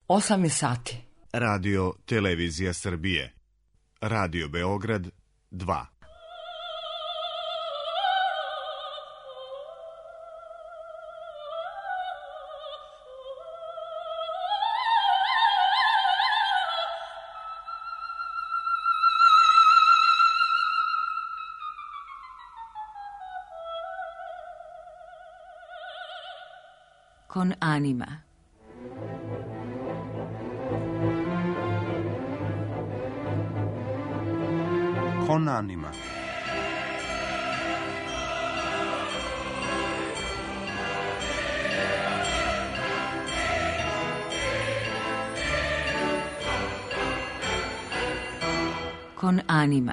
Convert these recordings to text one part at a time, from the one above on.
8 je sati. Radio Televizija Srbije. Radio Beograd 2. Con anima. Con anima. Con anima.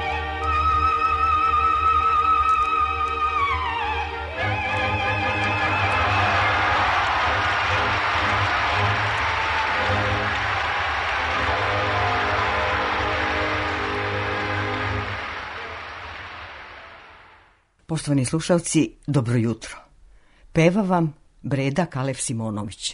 Poštovani slušalci, dobro jutro. Peva vam Breda Kalef Simonović.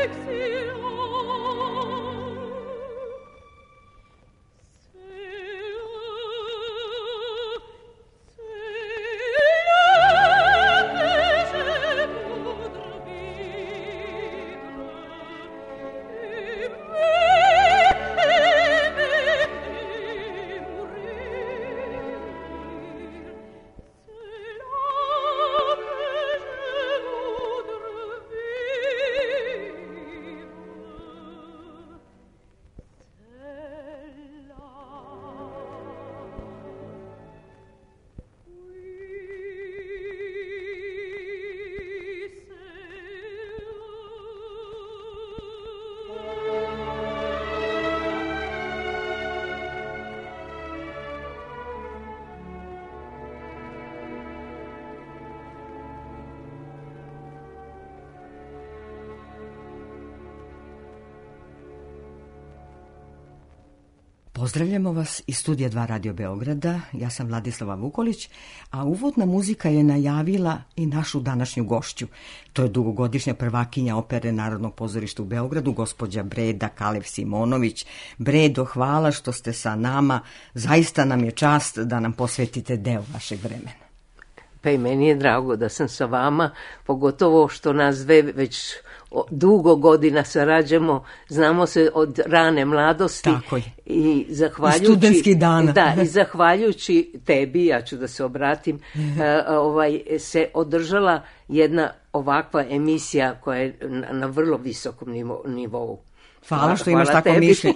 Pozdravljamo vas iz Studija 2 Radio Beograda, ja sam Vladislava Vukolić, a uvodna muzika je najavila i našu današnju gošću. To je dugogodišnja prvakinja opere Narodnog pozorišta u Beogradu, gospođa Breda Kalev-Simonović. Bredo, hvala što ste sa nama, zaista nam je čast da nam posvetite deo vašeg vremena. Pa i meni je drago da sam sa vama, pogotovo što nas dve već dugo godina sarađujemo, znamo se od rane mladosti. Tako je. I zahvaljujući, studentskih dana. Da, i zahvaljujući tebi, ja ću da se obratim, se održala jedna ovakva emisija koja je na vrlo visokom nivou. Hvala što imaš tako mišljenje.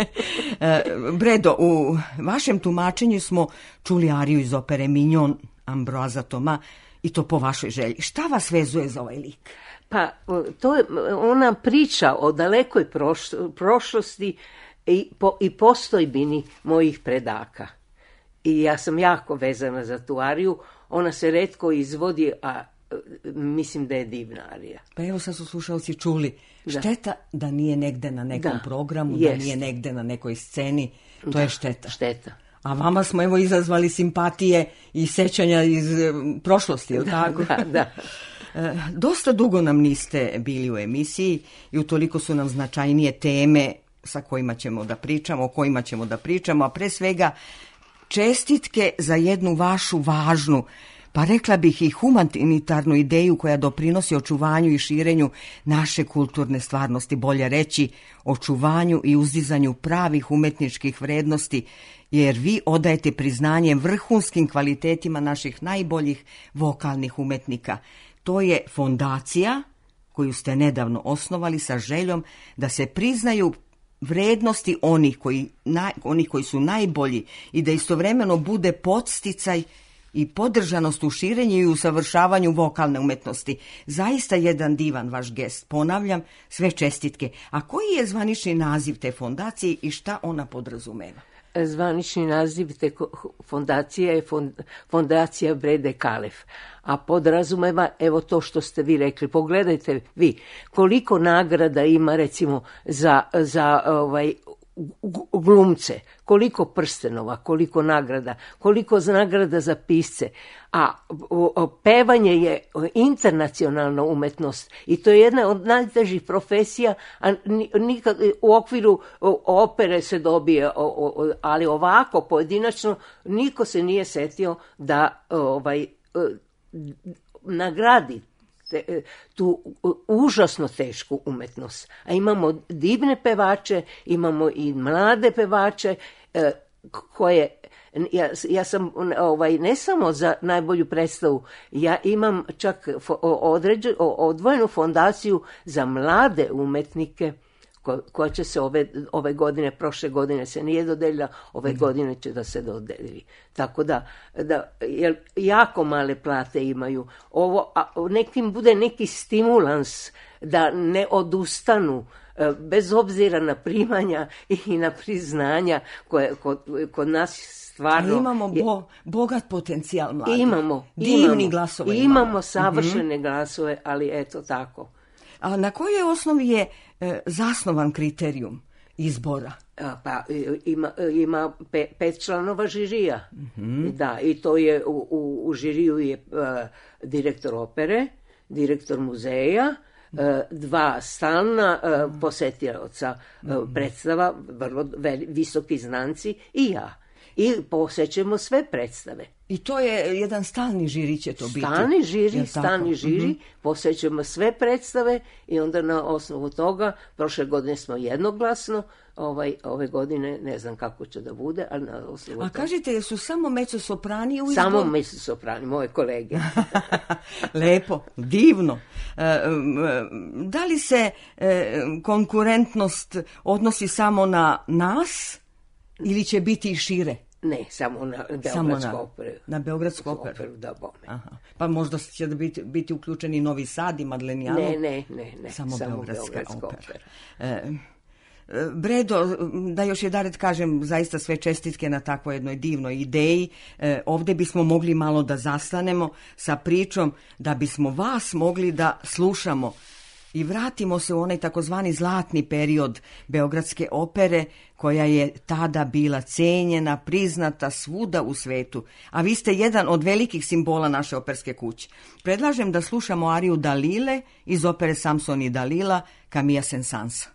Bredo, u vašem tumačenju smo čuli ariju iz opere Mignon Ambroisa Thomas i to po vašoj želji. Šta vas vezuje za ovaj lik? Pa, to je ona priča o dalekoj prošlosti i postojbini mojih predaka. I ja sam jako vezana za tu ariju. Ona se retko izvodi, a mislim da je divna arija. Pa evo sad su slušalci čuli. Da. Šteta da nije negde na nekom programu, jest. Da nije negde na nekoj sceni. To je šteta. Šteta. A vama smo evo izazvali simpatije i sećanja iz prošlosti, je li tako? Da. Dosta dugo nam niste bili u emisiji i utoliko su nam značajnije teme sa kojima ćemo da pričamo, o kojima ćemo da pričamo, a pre svega čestitke za jednu vašu važnu, pa rekla bih i humanitarnu ideju koja doprinosi očuvanju i širenju naše kulturne stvarnosti, bolje reći očuvanju i uzdizanju pravih umetničkih vrednosti, jer vi odajete priznanje vrhunskim kvalitetima naših najboljih vokalnih umetnika. To je fondacija koju ste nedavno osnovali sa željom da se priznaju vrednosti onih koji su najbolji i da istovremeno bude podsticaj i podržanost u širenju i usavršavanju vokalne umetnosti. Zaista jedan divan vaš gest. Ponavljam, sve čestitke. A koji je zvanični naziv te fondacije i šta ona podrazumeva? Zvanični naziv te fondacije je fondacija Brede Kalev, a podrazumeva evo to što ste vi rekli. Pogledajte vi koliko nagrada ima recimo za glumce, koliko prstenova, koliko nagrada, koliko nagrada za pisce, a pevanje je internacionalna umetnost i to je jedna od najtežih profesija, a nikad u okviru opere se dobije, ali ovako pojedinačno niko se nije setio da nagradi tu užasno tešku umetnost. A imamo divne pevače, imamo i mlade pevače koje ja sam ne samo za najbolju predstavu, ja imam čak odvojenu fondaciju za mlade umetnike koja će se ove godine, prošle godine se nije dodelila, ove godine će da se dodeli. Tako da jer jako male plate imaju. Nekim bude neki stimulans da ne odustanu, bez obzira na primanja i na priznanja koje kod nas stvarno... Imamo bogat potencijal mladih. Imamo. Divni glasovi. Imamo savršene glasove, ali eto tako. A na kojoj osnovi je zasnovan kriterijum izbora? Pa ima 5 članova žirija. Da, i to je u žiriju je direktor opere, direktor muzeja, 2 stalna posetioca predstava, vrlo visoki znanci i ja. I posećemo sve predstave. I to je jedan stalni žiri će to biti. Stalni žiri, posećemo sve predstave i onda na osnovu toga, prošle godine smo jednoglasno, ove godine ne znam kako će da bude, ali na osnovu toga. A kažete, su samo mezzosoprani u izboru? Samo mezzosoprani, moje kolege. Lepo, divno. Da li se konkurentnost odnosi samo na nas ili će biti i šire? Ne, samo na Beogradsku operu. Na Beogradsku operu? Da, bome. Aha. Pa možda će biti uključeni Novi Sad i Madlenjano? Ne. Samo Beogradska opera. Bredo, da još jedared kažem, zaista sve čestitke na takvoj jednoj divnoj ideji. Ovdje bismo mogli malo da zastanemo sa pričom, da bismo vas mogli da slušamo i vratimo se u onaj takozvani zlatni period Beogradske opere, koja je tada bila cenjena, priznata svuda u svetu. A vi ste jedan od velikih simbola naše operske kuće. Predlažem da slušamo ariju Dalile iz opere Samson i Dalila, Camilla Saint-Saëns.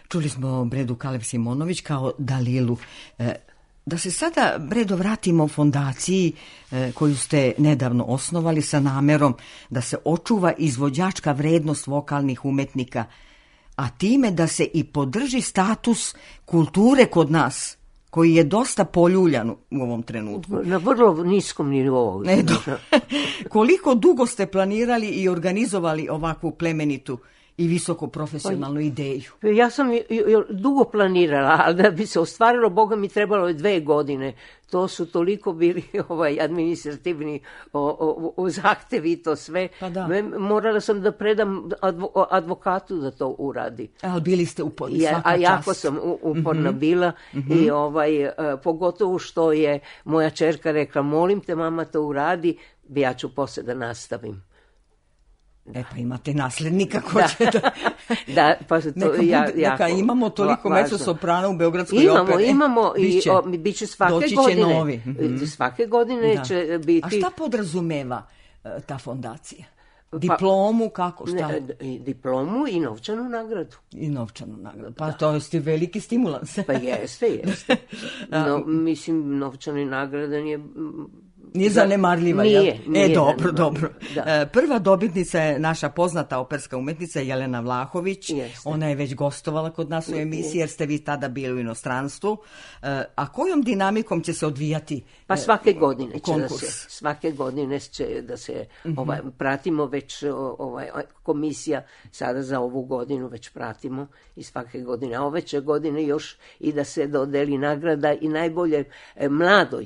Čuli smo Bredu Kalev Simonović kao Dalilu. Da se sada, Bredo, vratimo fondaciji koju ste nedavno osnovali sa namerom da se očuva izvođačka vrednost vokalnih umetnika, a time da se i podrži status kulture kod nas, koji je dosta poljuljan u ovom trenutku. Na vrlo niskom nivou. Koliko dugo ste planirali i organizovali ovakvu plemenitu i visoko profesionalnu ideju? Ja sam dugo planirala, ali da bi se ostvarilo, Boga mi trebalo je 2 godine. To su toliko bili administrativni zahtevi i to sve. Pa da. Morala sam da predam advokatu da to uradi. Ali bili ste uporni, svaka čast. A jako sam uporna bila i pogotovo što je moja ćerka rekla, molim te mama to uradi, ja ću poslije da nastavim. Pa imate nasljednika ko će da... Da, pa to neka imamo toliko mezzosoprana u Beogradskoj operi. Imamo i bit će svake doći godine. Će novi. Svake godine će biti... A šta podrazumeva ta fondacija? Diplomu, kako, šta? Diplomu i novčanu nagradu. I novčanu nagradu. Pa to je veliki stimulans. Pa jeste. No, mislim, novčane nagrade nije zanemarljiva. Nije Dobro. Prva dobitnica je naša poznata operska umetnica Jelena Vlahović. Jeste. Ona je već gostovala kod nas u emisiji, jer ste vi tada bili u inostranstvu. A kojom dinamikom će se odvijati Pa svake godine konkurs? Svake godine će da se pratimo već komisija sada za ovu godinu već pratimo i svake godine. A ove će godine još i da se dodeli nagrada i najbolje mladoj.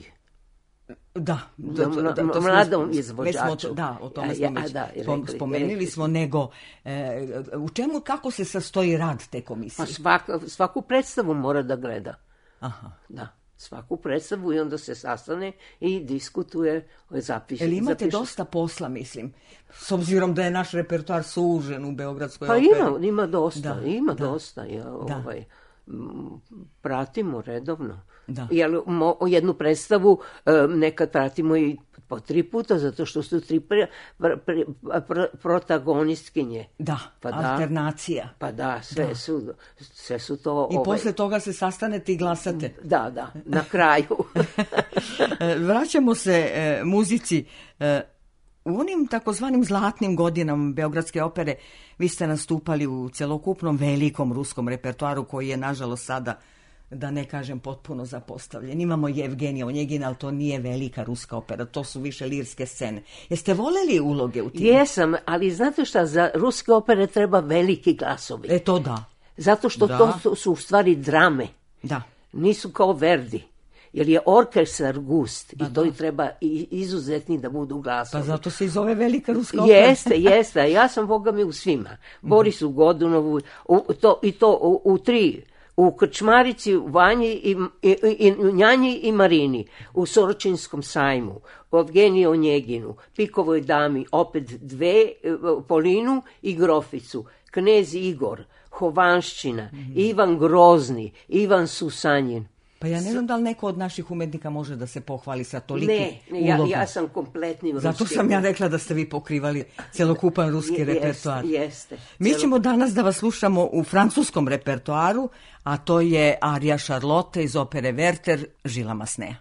Mladom izvođaču. Da, o tome smo spomenuli smo, nego u čemu, kako se sastoji rad te komisije? Pa svaku predstavu mora da gleda. Aha. Da, svaku predstavu i onda se sastane i diskutuje, zapiše. Jel imate dosta posla, mislim, s obzirom da je naš repertoar sužen u Beogradskoj operi? Pa ima dosta. Pratimo redovno. Jer jednu predstavu nekad pratimo i po 3 puta, zato što su 3 protagonistkinje. Da, alternacija. Pa da, sve su to... I posle toga se sastanete i glasate. Da, na kraju. Vraćamo se muzici. U onim takozvanim zlatnim godinama Beogradske opere vi ste nastupali u celokupnom velikom ruskom repertoaru koji je, nažalost, sada, da ne kažem, potpuno zapostavljen. Imamo Jevgenija Onjegina, ali to nije velika ruska opera, to su više lirske scene. Jeste voljeli uloge u tim? Jesam, ali znate šta, za ruske opere treba veliki glasovi. To da. Zato što to su u stvari drame. Da. Nisu kao Verdi. Jer je orkestar gust i to i treba izuzetni da budu glasovi. Pa zato se i zove velika ruska opera. Jeste. Ja sam, Boga mi, u svima. Borisu Godunovu, u 3, u Krčmarici, u Vanji, i Njanji i Marini, u Soročinskom sajmu, u Evgeniji Onjeginu, Pikovoj dami, opet 2, Polinu i Groficu, Knez Igor, Hovanščina, Ivan Grozni, Ivan Susanjin. Pa ja ne znam da li neko od naših umetnika može da se pohvali sa tolikim ulogom. Ja sam kompletni ruski. Zato sam ja rekla da ste vi pokrivali celokupan ruski repertoar. Jeste. Mi ćemo danas da vas slušamo u francuskom repertoaru, a to je arija Charlotte iz opere Werther, Žila Masneja.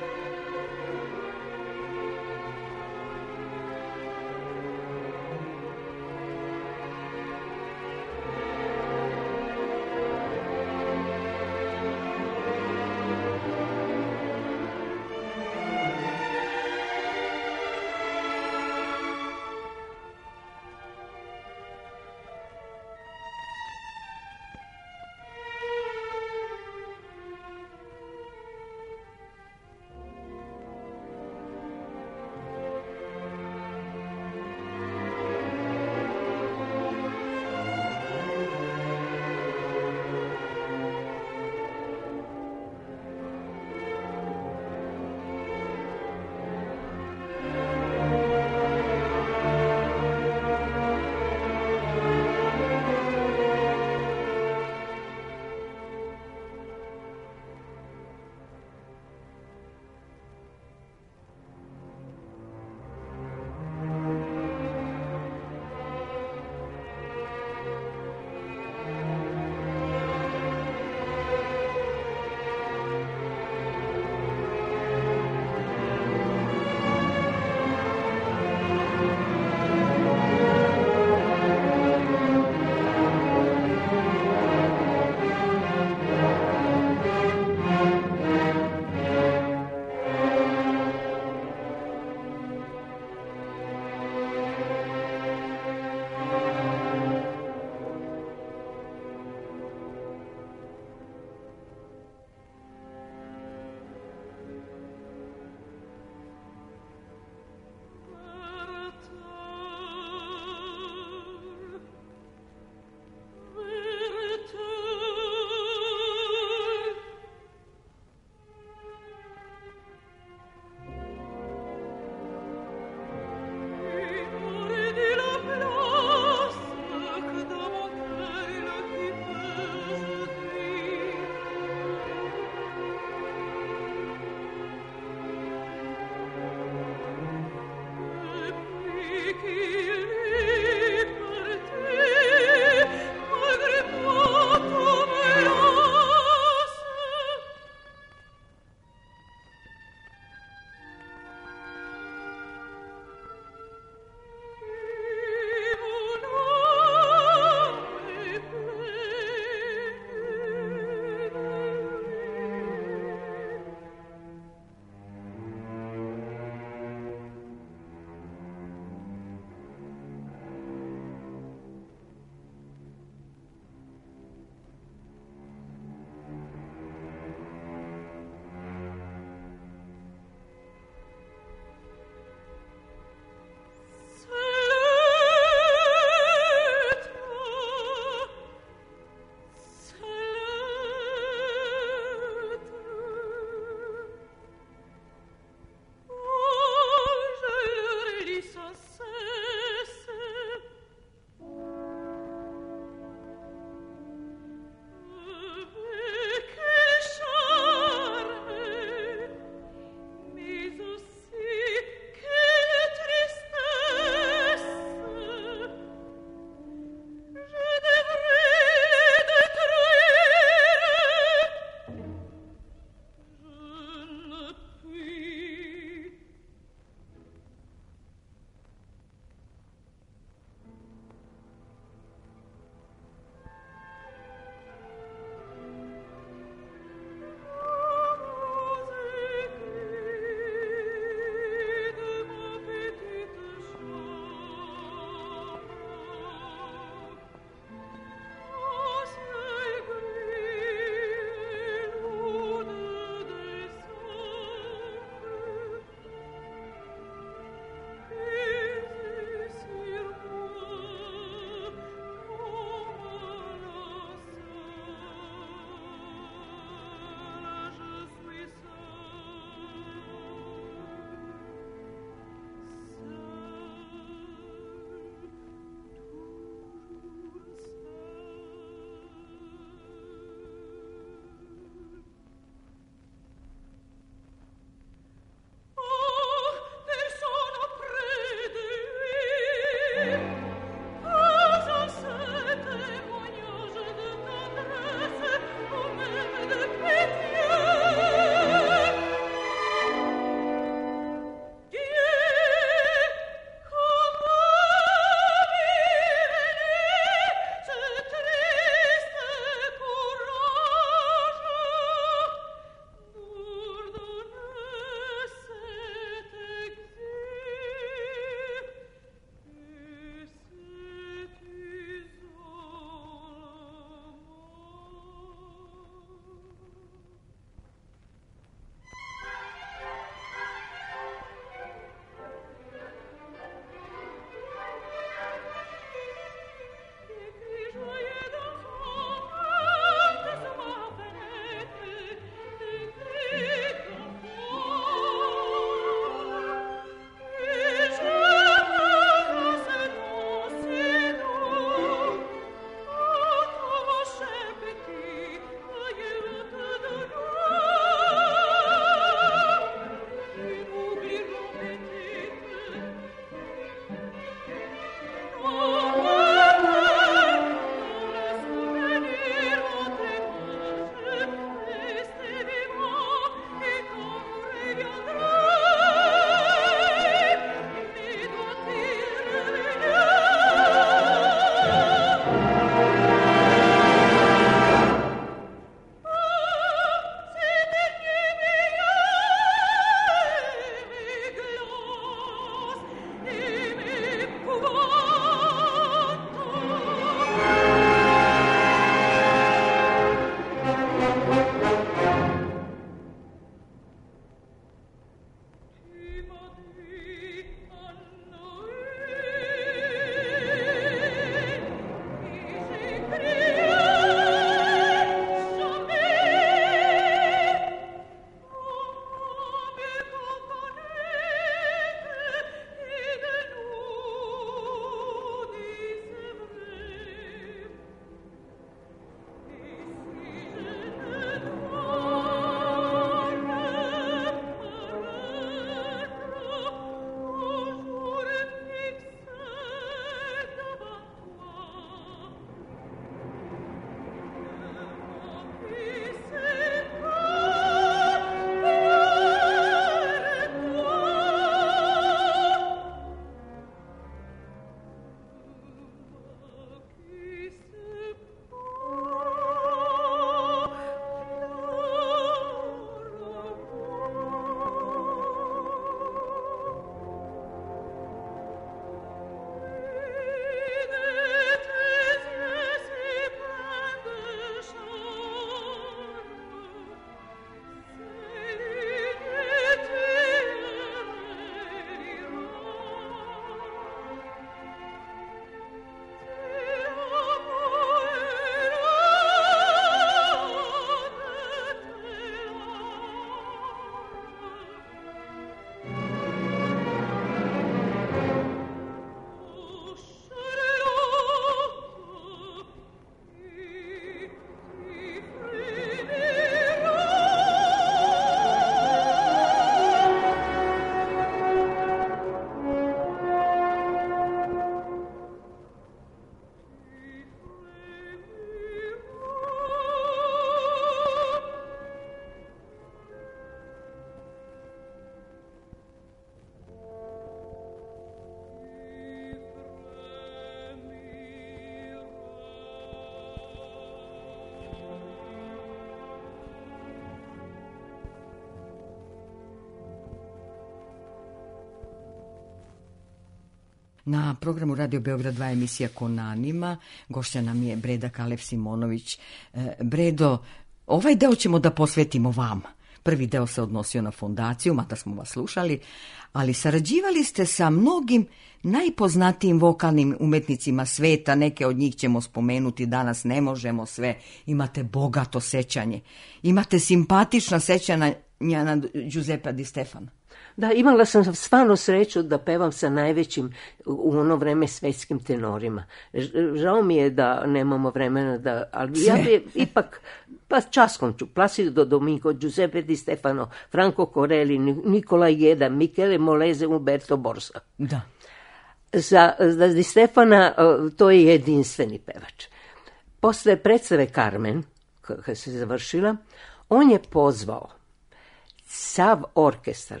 Na programu Radio Beograd 2 emisija Konanima. Gošća nam je Breda Kalef-Simonović. Bredo, ovaj deo ćemo da posvetimo vama. Prvi deo se odnosio na fondaciju, mada smo vas slušali, ali sarađivali ste sa mnogim najpoznatijim vokalnim umetnicima sveta, neke od njih ćemo spomenuti, danas ne možemo sve. Imate bogato sećanje, imate simpatična sećanja na Giuseppe Di Stefano. Da, imala sam stvarno sreću da pevam sa najvećim u ono vreme svetskim tenorima. Žao mi je da nemamo vremena da, ali ja bi ipak, pa časkom ću, Placido Domingo, Giuseppe Di Stefano, Franco Corelli, Nicola Jeda, Michele Molese, Umberto Borsa. Da. Za Di Stefana to je jedinstveni pevač. Posle predstave Carmen, kada se završila, on je pozvao sav orkestar,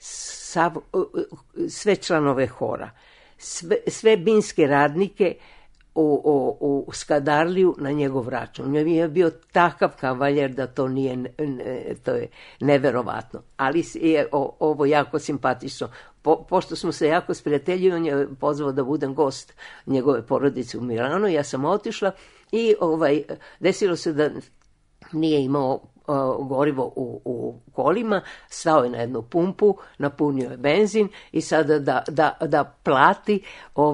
sve članove hora, sve binske radnike u Skadarliju na njegov račun. On je bio takav kavaljer da to je neverovatno. Ali je ovo jako simpatično. Pošto smo se jako sprijateljili, on je pozvao da budem gost njegove porodice u Milanu. Ja sam otišla i desilo se da nije imao gorivo u kolima, stao je na jednu pumpu, napunio je benzin i sada da plati,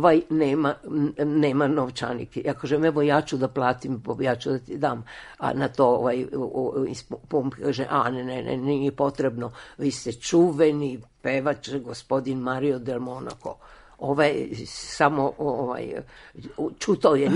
nema novčanike. Ja kažem, evo ja ću da platim, ja ću da ti dam, a na to iz pumpe kaže, ne, nije potrebno, vi ste čuveni pevač, gospodin Mario del Monaco. Samo čutao je,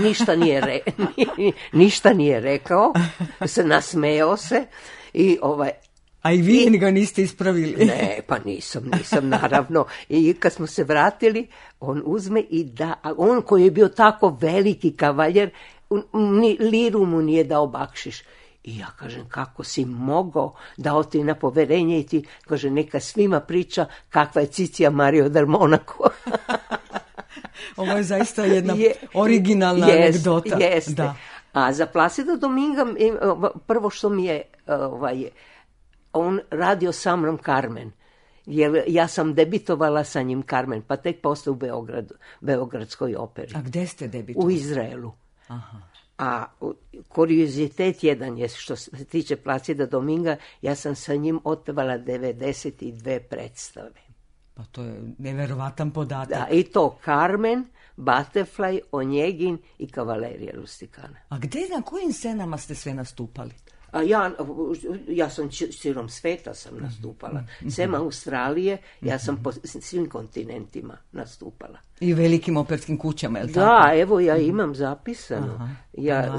ništa nije rekao, se nasmejao se i A i vi ga niste ispravili? Ne, pa nisam naravno. I kad smo se vratili, on uzme i da, a on koji je bio tako veliki kavaljer, liru mu nije dao bakšiš. I ja kažem, kako si mogao, dao ti na poverenje i ti, kaže, neka svima priča kakva je cicija Mario del Monaco. Ovo je zaista jedna originalna anegdota. Jeste. Da. A za Placido Dominga, prvo što mi je, on radio sa mnom Carmen. Jer ja sam debitovala sa njim Carmen, pa tek posle u Beogradskoj operi. A gde ste debitovali? U Izraelu. Aha. A kuriozitet jedan je, što se tiče Placida Dominga, ja sam sa njim otpevala 92 predstave. Pa to je neverovatan podatak. Da, i to Carmen, Butterfly, Onjegin i Kavalerija Rustikana. A gde, na kojim scenama ste sve nastupali? A ja sam širom sveta sam nastupala. Sem Australije, ja sam po svim kontinentima nastupala. I velikim operskim kućama, je li tako? Da, evo ja imam zapisano. Aha. Ja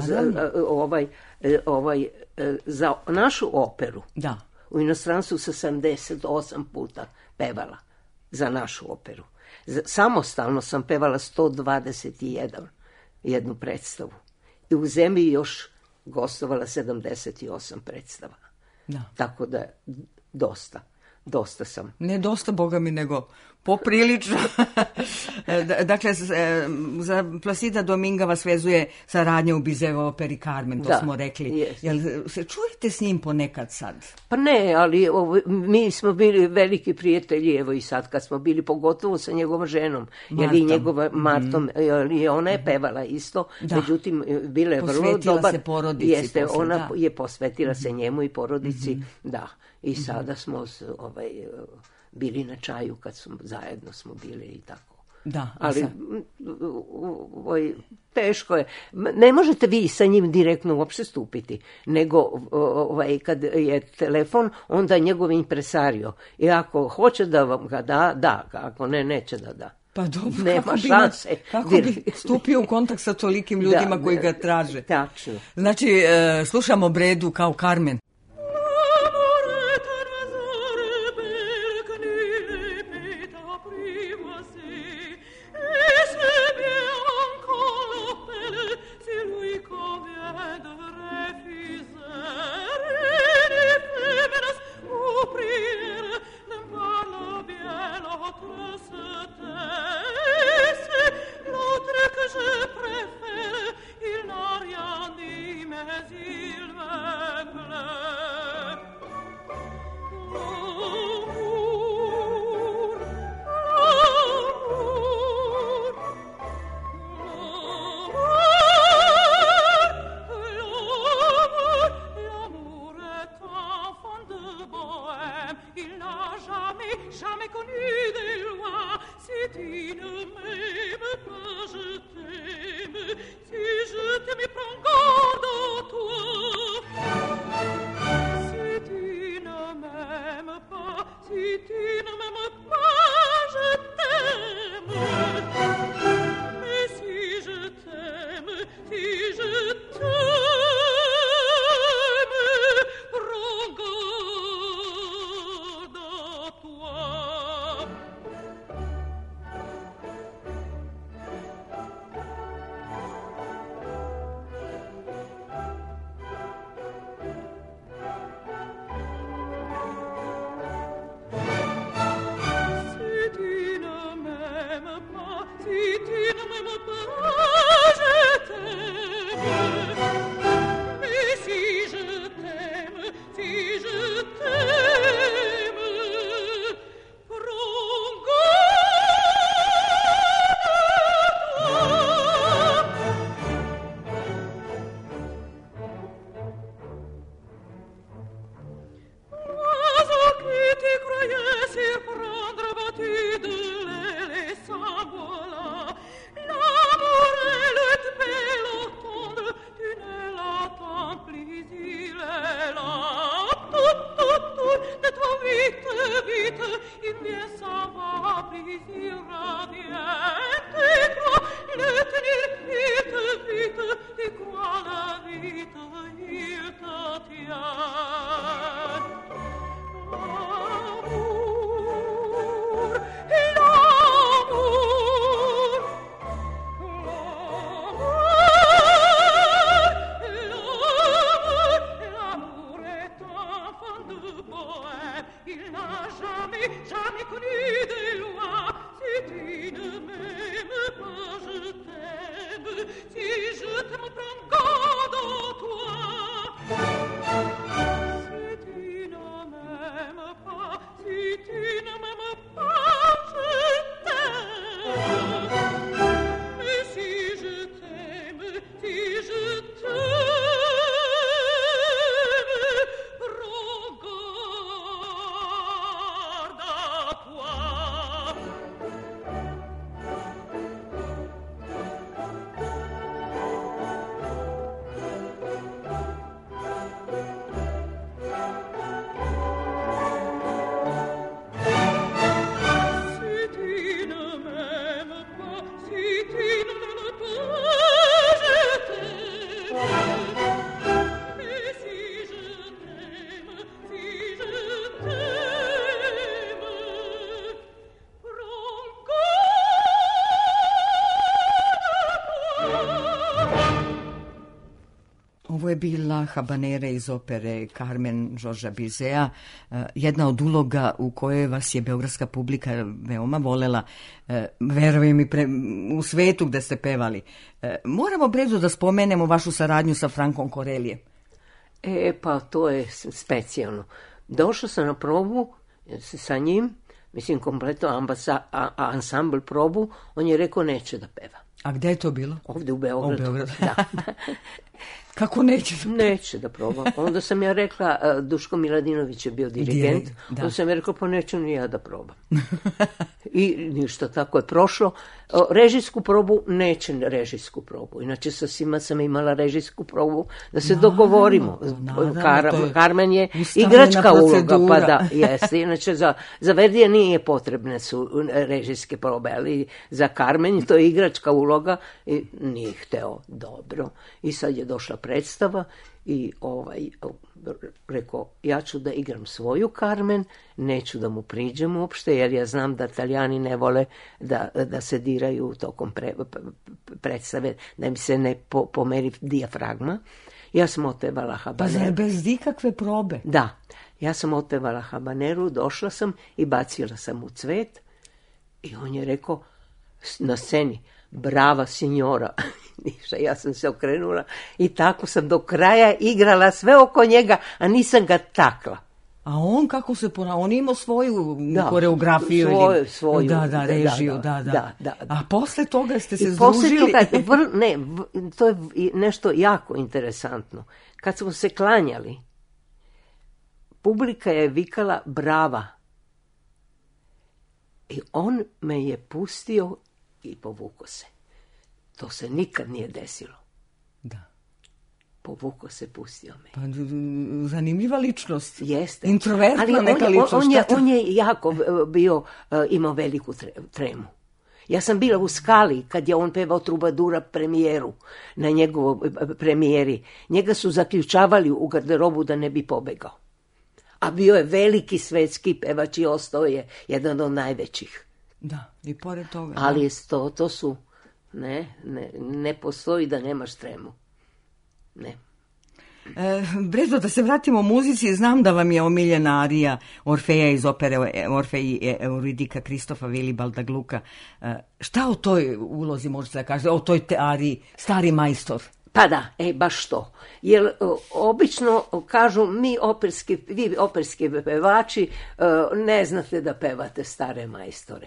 za našu operu Da. u inostranstvu sa 78 puta pevala za našu operu. Samostalno sam pevala 121 jednu predstavu. I u zemlji još gostovala 78 predstava. Da. Tako da dosta sam. Ne dosta, Boga mi, nego poprilično. Dakle, za Placida Dominga vas vezuje saradnja u Bizeva operi Carmen, to smo rekli. Yes. Jel se čujete s njim ponekad sad? Pa ne, ali mi smo bili veliki prijatelji, evo i sad kad smo bili, pogotovo sa njegovom ženom, jer i njegova Martom, jer ona je pevala isto, međutim, bila je vrlo dobar. Se porodici. Jeste, ona je posvetila se njemu i porodici, da. I sada smo bili na čaju kad zajedno smo bili i tako. Da, ali teško je. Ne možete vi sa njim direktno uopšte stupiti, nego kad je telefon, onda je njegov impresario. I ako hoće da vam ga da, ako ne, neće da da. Pa dobro, nema šanse. Kako bi stupio u kontakt sa tolikim ljudima koji ga traže? Tačno. Znači, slušamo Bredu kao Carmen. Ovo je bila habanera iz opere Carmen Georgesa Bizeta, jedna od uloga u kojoj vas je beogradska publika veoma volela, verujem i u svetu gde ste pevali. Moramo brzo da spomenemo vašu saradnju sa Frankom Corellijem. Pa to je specijalno. Došao sam na probu sa njim, mislim kompletno ansambl probu, on je rekao neće da peva. A gde je to bilo? Ovde u Beogradu. U Beogradu. Da. Kako neće? Neće da proba. Onda sam ja rekla, Duško Miladinović je bio dirigent, onda sam ja rekla, pa neću ni ja da probam. I ništa, tako je prošlo. Režijsku probu, neće režijsku probu. Inače sa svima sam imala režijsku probu da se dogovorimo. Carmen je igračka uloga, pa da, jeste. Inače za Verdija nije potrebne su režijske probe, ali za Carmen to je igračka uloga i nije hteo dobro. I sad je došla predstava i rekao, ja ću da igram svoju Carmen, neću da mu priđem uopšte, jer ja znam da Italijani ne vole da se diraju tokom predstave, da im se ne pomeri dijafragma. Ja sam otpevala habaneru. Pa zar bez ikakve probe? Da, ja sam otpevala habaneru, došla sam i bacila sam u cvet i on je rekao na sceni, brava signora. Ja sam se okrenula i tako sam do kraja igrala sve oko njega, a nisam ga takla. A on kako se ponašao? On imao svoju koreografiju. Svoju. Da, režiju, da. A posle toga ste se združili? To je nešto jako interesantno. Kad smo se klanjali, publika je vikala brava. I on me je pustio i povukao se. To se nikad nije desilo. Da. Povukao se, pustio me. Pa, zanimljiva ličnost. Jeste. Introvertna neka ličnost. On je jako bio, imao veliku tremu. Ja sam bila u Skali kad je on pevao Trubadura premijeru, na njegovoj premijeri. Njega su zaključavali u garderobu da ne bi pobegao. A bio je veliki svetski pevač i ostao je jedan od najvećih. Da, i pored toga. Ali to su, ne postoji da nemaš tremu. Ne. Brezo, da se vratimo u muzici, znam da vam je omiljena arija Orfeja iz opere Orfej i Euridika Kristofa Vilibalda Gluka. Šta o toj ulozi možete da kažete, o toj ariji Stari majstor? Pa da, baš to. Jer obično kažu vi operski pevači ne znate da pevate stare majstore.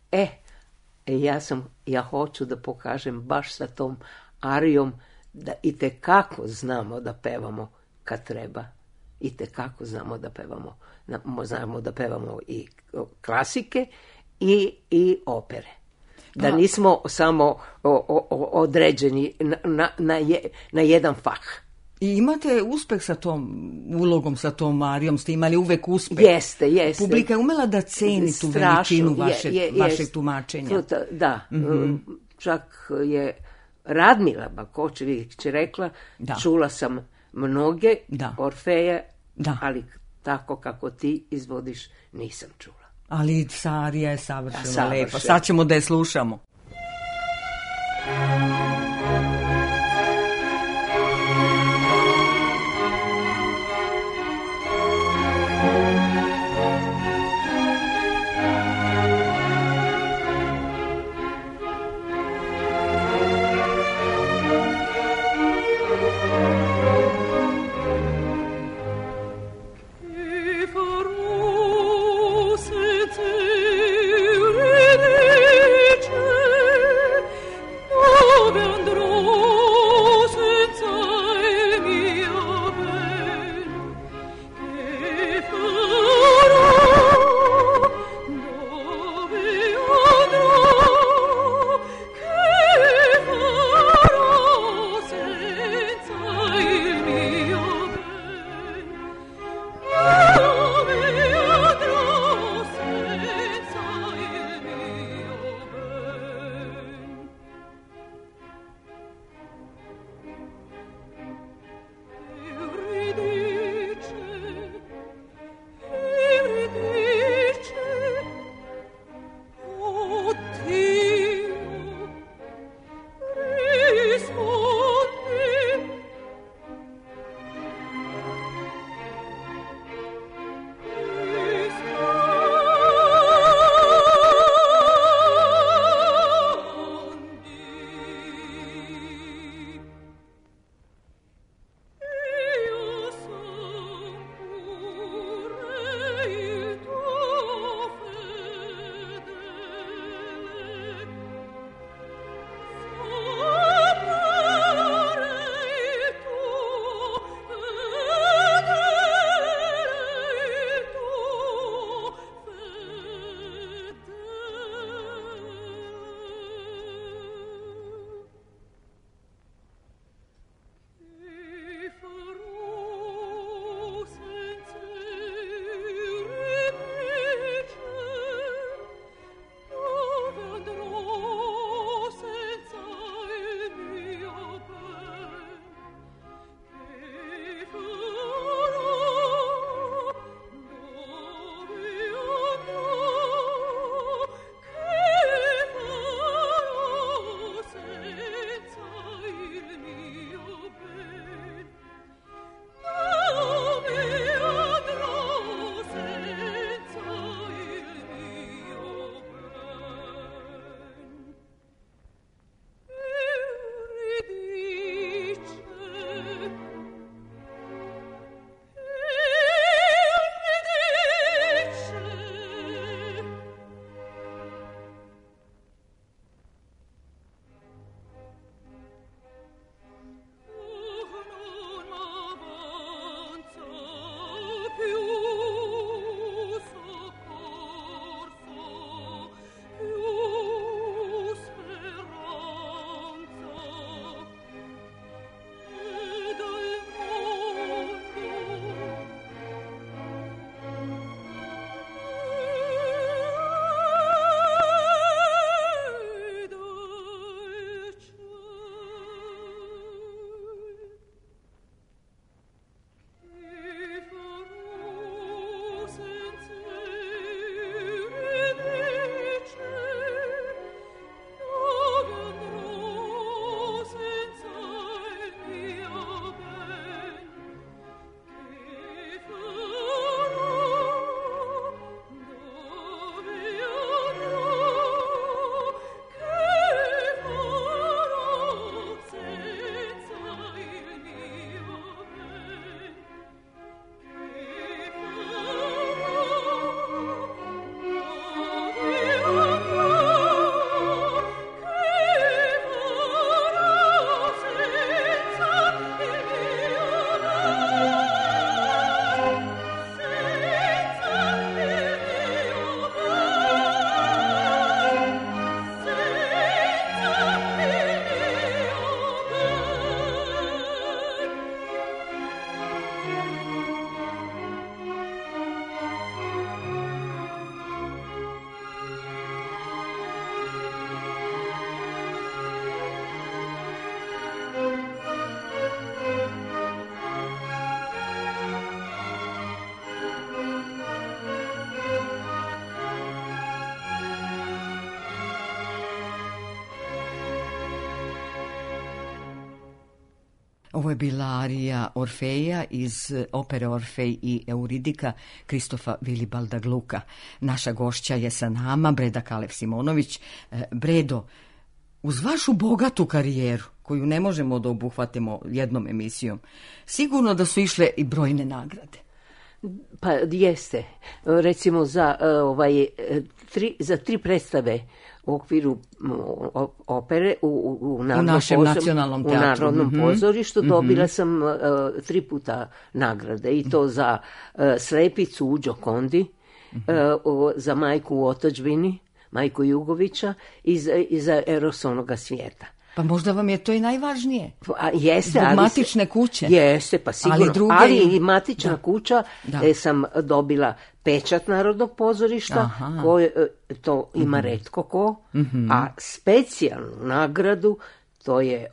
Ja hoću da pokažem baš sa tom arijom da itekako znamo da pevamo kad treba. Itekako znamo da pevamo. Znamo da pevamo i klasike i opere. Da nismo samo određeni na jedan fah. I imate uspeh sa tom ulogom, sa tom arijom, ste imali uvek uspeh. Jeste. Publika je umela da ceni tu veličinu vašeg tumačenja. Da, čak je Radmila Bakočević rekla, čula sam mnoge Orfeje, ali tako kako ti izvodiš nisam čula. Ali arija je savršeno lepa. Sad ćemo da je slušamo. Eurydice Ovo je bila arija Orfeja iz opere Orfej i Euridika Kristofa Vilibalda Gluka. Naša gošća je sa nama, Breda Kalef Simonović. Bredo, uz vašu bogatu karijeru, koju ne možemo da obuhvatimo jednom emisijom, sigurno da su išle i brojne nagrade. Pa jeste. Recimo za 3 predstave u okviru opere u našem nacionalnom teatru. U Narodnom pozorištu dobila sam 3 puta nagrade i to za Slepicu u Đokondi, za Majku u otadžbini, Majku Jugovića i za Eros onoga svijeta. Pa možda vam je to i najvažnije. Jeste, zbog matične kuće. Jeste, pa sigurno. Ali i matična kuća sam dobila pečat Narodnog pozorišta, koje to ima retko ko, a specijalnu nagradu, to je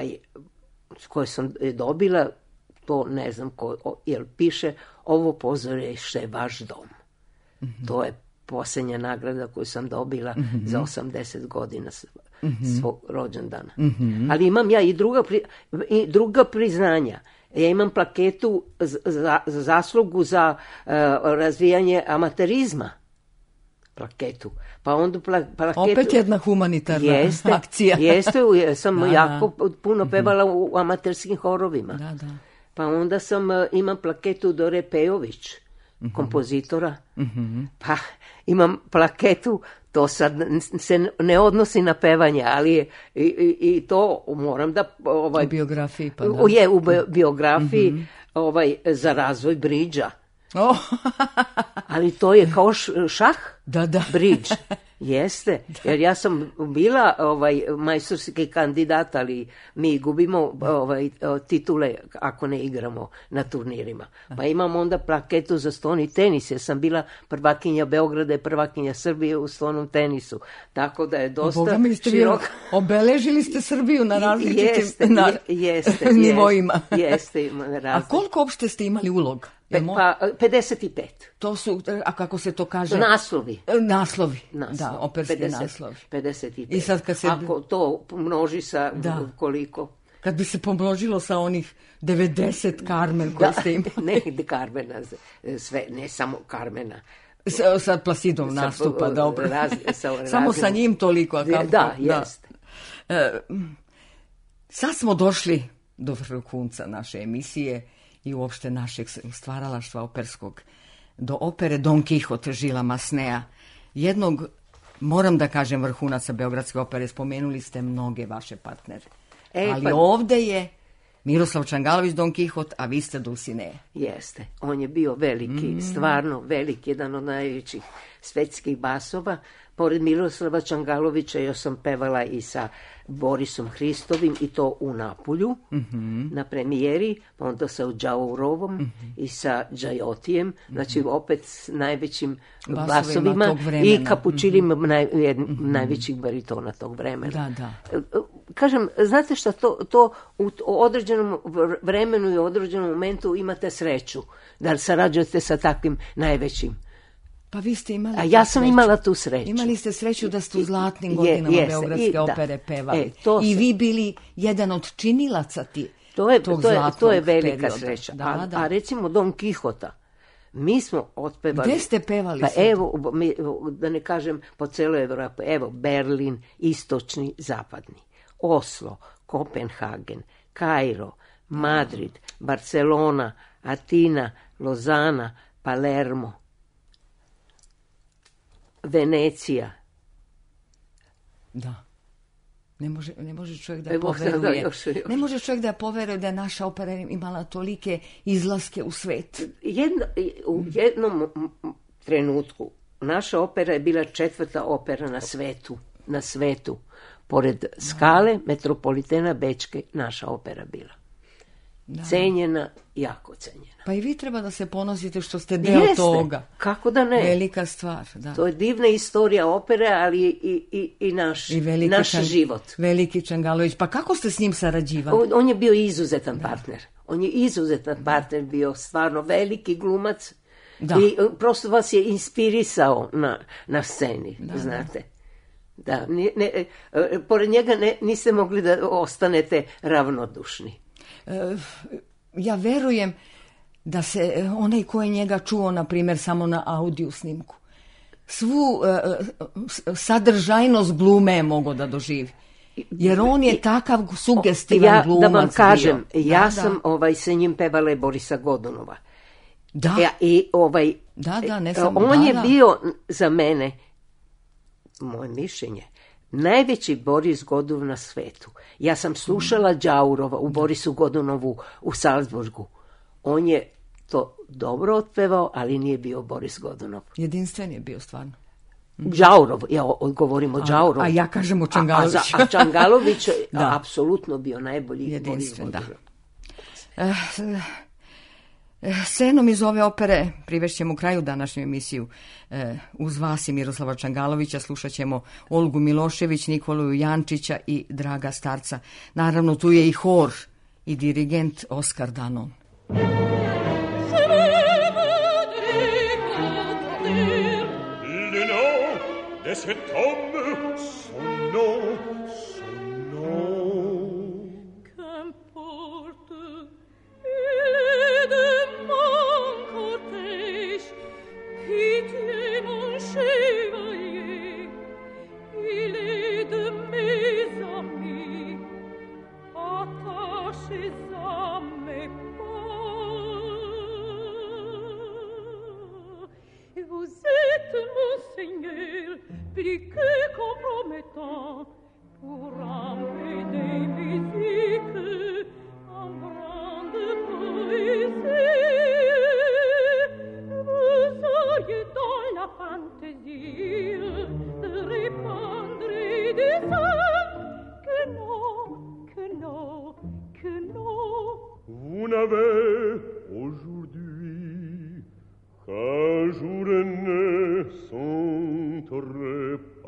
koju sam dobila, to ne znam ko, jer piše ovo pozorište je vaš dom. To je posljednja nagrada koju sam dobila za 80 godina svog rođendana. Ali imam ja i druga priznanja. Ja imam plaketu za zaslugu za razvijanje amaterizma. Plaketu. Pa onda plaketu... Opet jedna humanitarna akcija. Jeste, sam jako puno pevala u amaterskim horovima. Da. Pa onda imam plaketu Dore Pejović, kompozitora. Pa imam plaketu, to sad se ne odnosi na pevanje, ali i to moram da... U biografiji, pa da. U biografiji za razvoj bridža. Ali to je kao šah, bridž. Jeste, jer ja sam bila majstorski kandidat, ali mi gubimo titule ako ne igramo na turnirima. Pa imam onda plaketu za stoni tenis, jer sam bila prvakinja Beograda i prvakinja Srbije u stonom tenisu. Tako da je dosta širok. Obeležili ste Srbiju na različitim nivoima. Jeste. A koliko uopšte ste imali uloga? Pa 55. To su, a kako se to kaže? Naslovi. Da, operski naslovi. 55. I sad kad se... Ako to množi sa koliko? Kad bi se pomnožilo sa onih 90 Carmen koje ste imali. Ne Carmena, sve, ne samo Carmena. Sa Placidom nastupa, dobro. Samo sa njim toliko. Jeste. Sad smo došli do vrhunca naše emisije i uopšte našeg stvaralaštva operskog, do opere Don Quixote Žila Masnea, jednog, moram da kažem, vrhunaca Beogradske opere. Spomenuli ste mnoge vaše partnere. Ali ovde je Miroslav Čangalović Don Quixote, a vi ste Dulcinea. Jeste, on je bio veliki, stvarno veliki, jedan od najvećih svetskih basova. Pored Miroslava Čangalovića još sam pevala i sa Borisom Hristovim i to u Napulju na premijeri, pa onda sa Đaurovom i sa Džajotijem, znači opet s najvećim basovima i kapućilima najvećih baritona tog vremena. Kažem, znate šta, to u određenom vremenu i u određenom momentu imate sreću da sarađujete sa takvim najvećim. Pa vi ste imali... A ja sam imala tu sreću. Imali ste sreću da ste u zlatnim godinama Beogradske opere pevali. I vi bili jedan od činilaca tog zlatnog to je velika perioda. Sreća. A recimo Don Quixota, mi smo otpevali... Gde ste pevali? Pa evo, da ne kažem po celoj Evropi, evo Berlin, istočni, zapadni, Oslo, Kopenhagen, Kairo, Madrid, Barcelona, Atina, Lozana, Palermo, Venecija. Da. Ne može čovjek da poveruje. Ne može čovjek da poveruje da je naša opera imala tolike izlaske u svet. U jednom trenutku naša opera je bila 4. opera na svetu. Pored Skale, Metropolitena Bečke, naša opera bila. Cenjena, jako cenjena. Pa i vi treba da se ponosite što ste deo toga. Kako da ne? Velika stvar, da. To je divna istorija opere, ali i naš život. Veliki Čangalović. Pa kako ste s njim sarađivali? On je bio izuzetan partner. On je izuzetan partner, bio stvarno veliki glumac. I prosto vas je inspirisao na sceni, znate. Pored njega niste mogli da ostanete ravnodušni. Ja verujem da se onaj ko je njega čuo, na primjer, samo na audio snimku, svu sadržajnost glume je mogao da doživi. Jer on je takav sugestivan glumac. Da vam kažem, bio. ja sam sa njim pevala Borisa Godunova. Da. Ne samo. On je bio za mene, moje mišljenje, najveći Boris Godun na svetu. Ja sam slušala Đaurova u Borisu Godunovu u Salzburgu. On je to dobro otpevao, ali nije bio Boris Godunov. Jedinstven je bio stvarno. Đaurov, ja govorim o Đaurovu. A ja kažem o Čangaloviću. A Čangalović je apsolutno bio najbolji jedinstven, Boris Godunov. Scenom iz ove opere privešćemo kraju današnju emisiju. Uz vas i Miroslava Čangalovića slušat ćemo Olgu Milošević, Nikolu Jančića i Draga Starca. Naravno, tu je i hor i dirigent Oskar Danon. Cet homme, son nom, qu'importe, il est de mon cortège, pitié mon chevalier, il est de mes amis, attachés à mes pas. Vous êtes mon Seigneur, plus que compromettant pour ramener des musiques en grande poésie. Vous auriez dans la fantaisie de répandre des âmes que non, que non, que non. Vous n'avez aujourd'hui qu'un jour ne sont repas.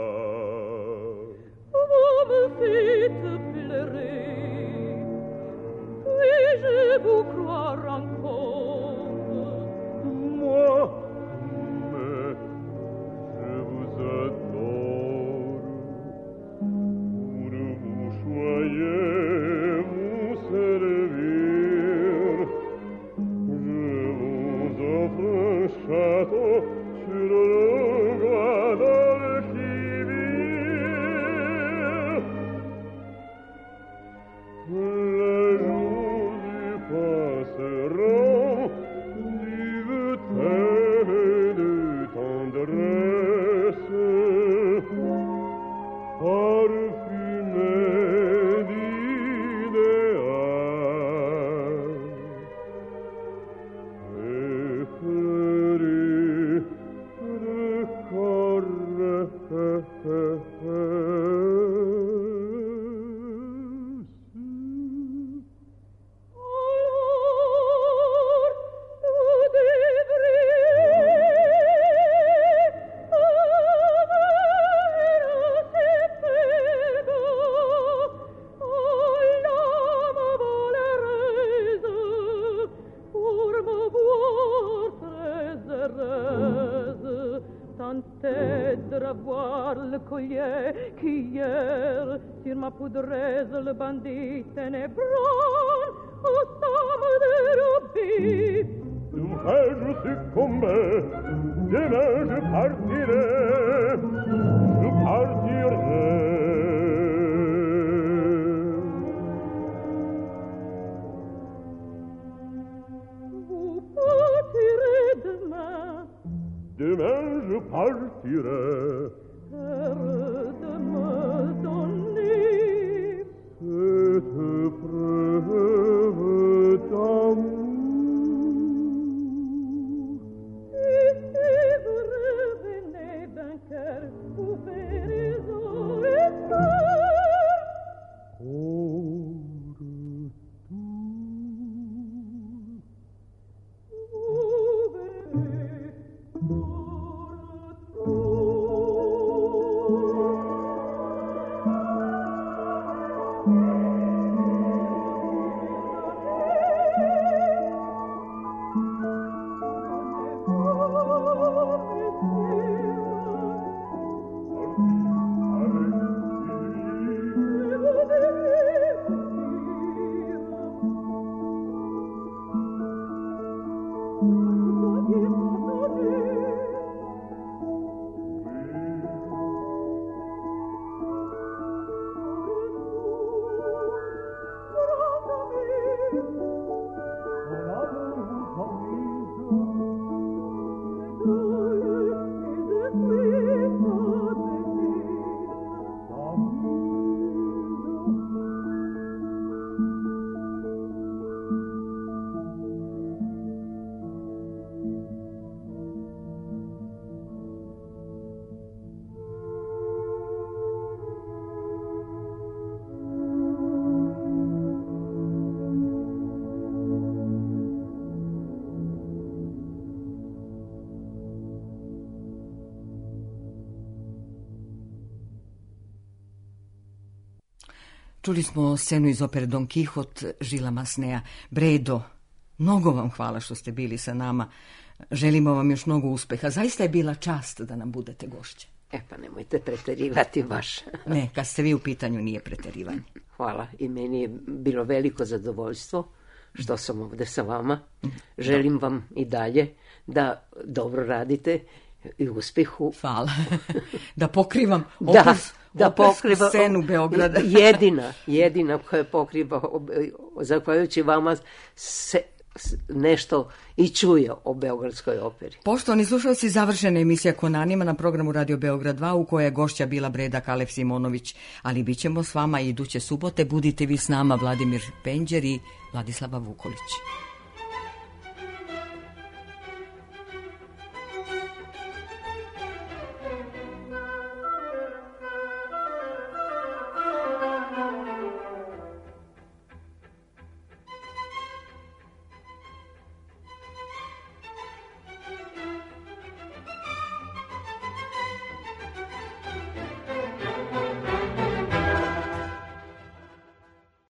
Vous me faites pleurer, puis-je vous croire encore? Moi, mais je vous adore. Pour vous choyer, vous servir, je vous offre un château sur le Guadalquivir. Les jours y passeront d'ivreté et de tendresse, parfumés d'idéal. Poudreuse le bandit ténébreux au somme de Robbie. Demain je succomberai, demain je partirai, je partirai. Vous partirez demain, demain je partirai. Heureux de me donner cette preuve d'amour. Et si vous revenez vainqueur, vous verrez au espoir. Au retour, vous verrez au retour. Čuli smo scenu iz opere Don Kihot, Žila Masnea. Bredo, mnogo vam hvala što ste bili sa nama. Želimo vam još mnogo uspeha. Zaista je bila čast da nam budete gošće. Pa nemojte preterivati baš. Ne, kad ste vi u pitanju nije preterivanje. Hvala, i meni je bilo veliko zadovoljstvo što sam ovdje sa vama. Želim vam i dalje da dobro radite i uspjehu. Hvala. Da pokrivam da pokriva scenu Beograda. jedina koja pokriva, zahvaljujući vama, se nešto i čuje o Beogradskoj operi. Poštovani slušalci, završena emisija Kon Anima na programu Radio Beograd 2, u kojoj je gošća bila Breda Kalef Simonović, ali bit ćemo s vama i iduće subote. Budite vi s nama, Vladimir Penđer i Vladislava Vukolić.